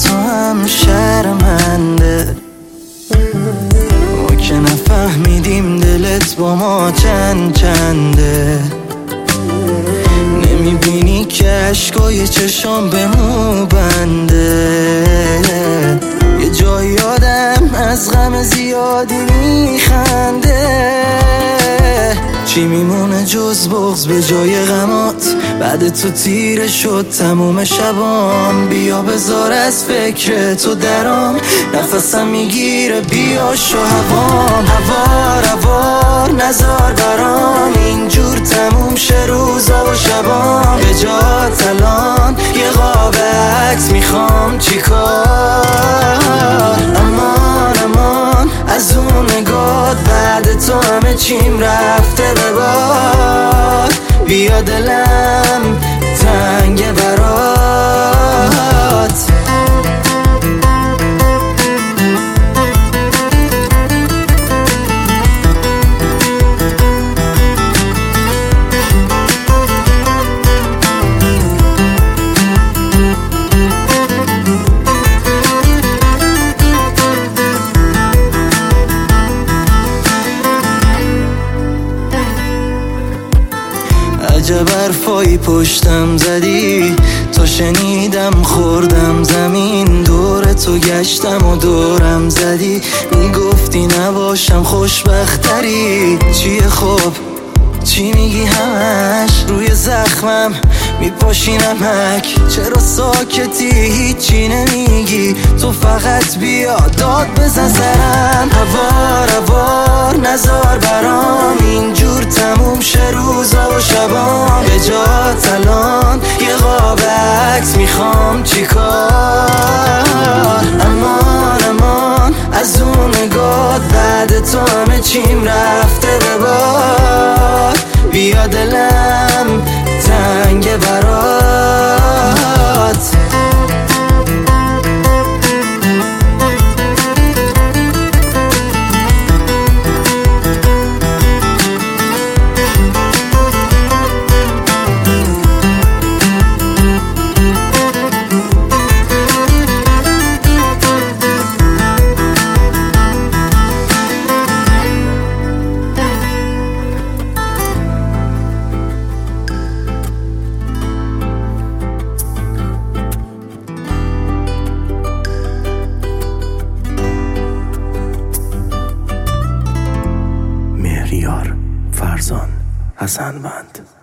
تو هم شرمنده. ما که نفهمیدیم دلت با ما چنده. نمیبینی که عشقای چشام به مو بنده. یه جایی آدم از غم زیادی میخنده. چی میمونه جز بغض به جای غمات؟ بعد تو تیره شد تموم شبام. بیا بذار از فکر تو درام، نفسم میگیره بیا شو هوام. هوار نزار برام اینجور تموم شه روزا و شبام. به جات الان یه قاب عکس میخوام چیکار؟ امان از اون نگات، بعد تو همه چیم رفته به باد. بیا دلم تنگ برات. عجب حرفایی پشتم زدی، تا شنیدم خوردم زمین. دور تو گشتم و دورم زدی، میگفتی نباشم خوشبختری. چیه خب چی میگی همش؟ روی زخمم میپاشی نمک. چرا ساکتی هیچی نمیگی؟ تو فقط بیا داد بزن سرم. هوار نزار برام اینجور تموم شه روزا و شبام. به جات الان یه قاب عکس میخوام چیکار؟ امان از اون نگات، بعد تو همه چیم رفته به باد. بیا دلم تنگ برات. مهریار فرزان حسنوند.